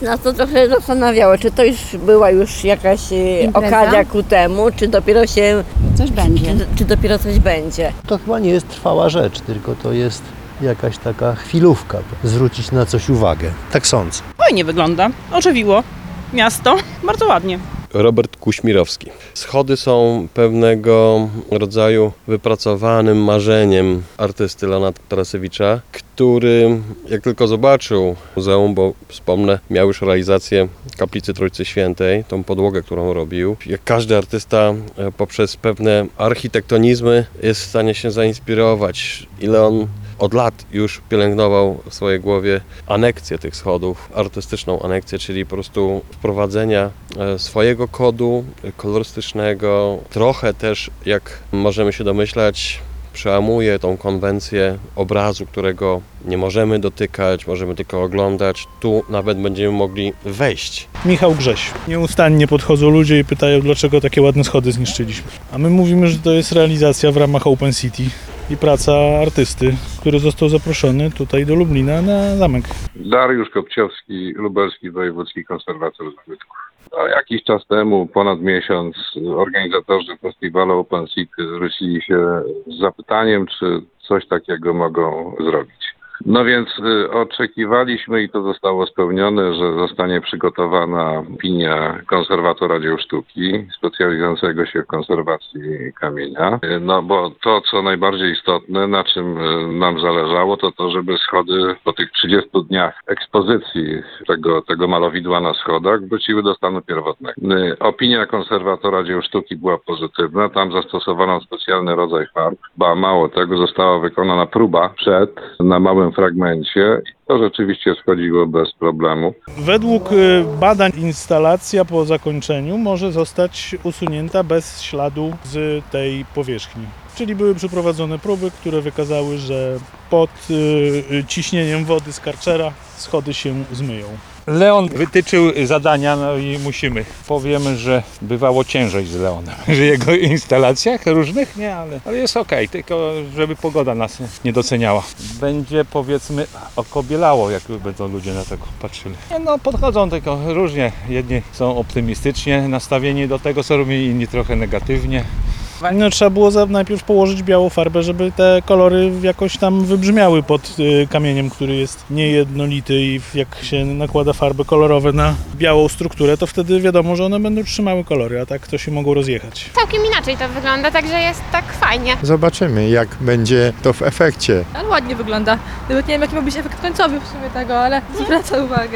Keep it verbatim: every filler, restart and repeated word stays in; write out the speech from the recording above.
Nas to trochę zastanawiało, czy to już była już jakaś Impreza? okazja ku temu, czy dopiero się, Coś będzie. czy, czy dopiero coś będzie. To chyba nie jest trwała rzecz, tylko to jest jakaś taka chwilówka, zwrócić na coś uwagę. Tak sądzę. Fajnie wygląda, ożywiło miasto, bardzo ładnie. Robert Kuśmirowski. Schody są pewnego rodzaju wypracowanym marzeniem artysty Leona Tarasewicza, który jak tylko zobaczył muzeum, bo wspomnę, miał już realizację kaplicy Trójcy Świętej, tą podłogę, którą robił. Jak każdy artysta poprzez pewne architektonizmy jest w stanie się zainspirować. I Leon od lat już pielęgnował w swojej głowie anekcję tych schodów, artystyczną anekcję, czyli po prostu wprowadzenia swojego kodu kolorystycznego. Trochę też, jak możemy się domyślać, przełamuje tą konwencję obrazu, którego nie możemy dotykać, możemy tylko oglądać. Tu nawet będziemy mogli wejść. Michał Grześ. Nieustannie podchodzą ludzie i pytają, dlaczego takie ładne schody zniszczyliśmy. A my mówimy, że to jest realizacja w ramach Open City i praca artysty, który został zaproszony tutaj do Lublina na zamek. Dariusz Kopciowski, Lubelski Wojewódzki Konserwator Zabytków. A jakiś czas temu, ponad miesiąc, organizatorzy festiwalu Open City zwrócili się z zapytaniem, czy coś takiego mogą zrobić. No więc y, oczekiwaliśmy i to zostało spełnione, że zostanie przygotowana opinia konserwatora dzieł sztuki specjalizującego się w konserwacji kamienia. Y, no bo to, co najbardziej istotne, na czym y, nam zależało, to to, żeby schody po tych trzydziestu dniach ekspozycji tego, tego malowidła na schodach wróciły do stanu pierwotnego. Y, opinia konserwatora dzieł sztuki była pozytywna. Tam zastosowano specjalny rodzaj farb, ba mało tego, została wykonana próba przed na małym fragmencie i to rzeczywiście schodziło bez problemu. Według badań instalacja po zakończeniu może zostać usunięta bez śladu z tej powierzchni. Czyli były przeprowadzone próby, które wykazały, że pod y, ciśnieniem wody z Karchera schody się zmyją. Leon wytyczył zadania, no i musimy. Powiemy, że bywało ciężej z Leonem. Że jego instalacjach różnych, nie, ale, ale jest okej, tylko żeby pogoda nas nie doceniała. Będzie, powiedzmy, okobielało, jak będą ludzie na tego patrzyli. Nie, no podchodzą tylko różnie. Jedni są optymistycznie nastawieni do tego, co robią, inni trochę negatywnie. No, trzeba było za, najpierw położyć białą farbę, żeby te kolory jakoś tam wybrzmiały pod y, kamieniem, który jest niejednolity i jak się nakłada farby kolorowe na białą strukturę, to wtedy wiadomo, że one będą trzymały kolory, a tak to się mogą rozjechać. Całkiem inaczej to wygląda, także jest tak fajnie. Zobaczymy, jak będzie to w efekcie. Ale ładnie wygląda. Nawet nie wiem, jaki ma być efekt końcowy w sumie tego, ale zwraca uwagę.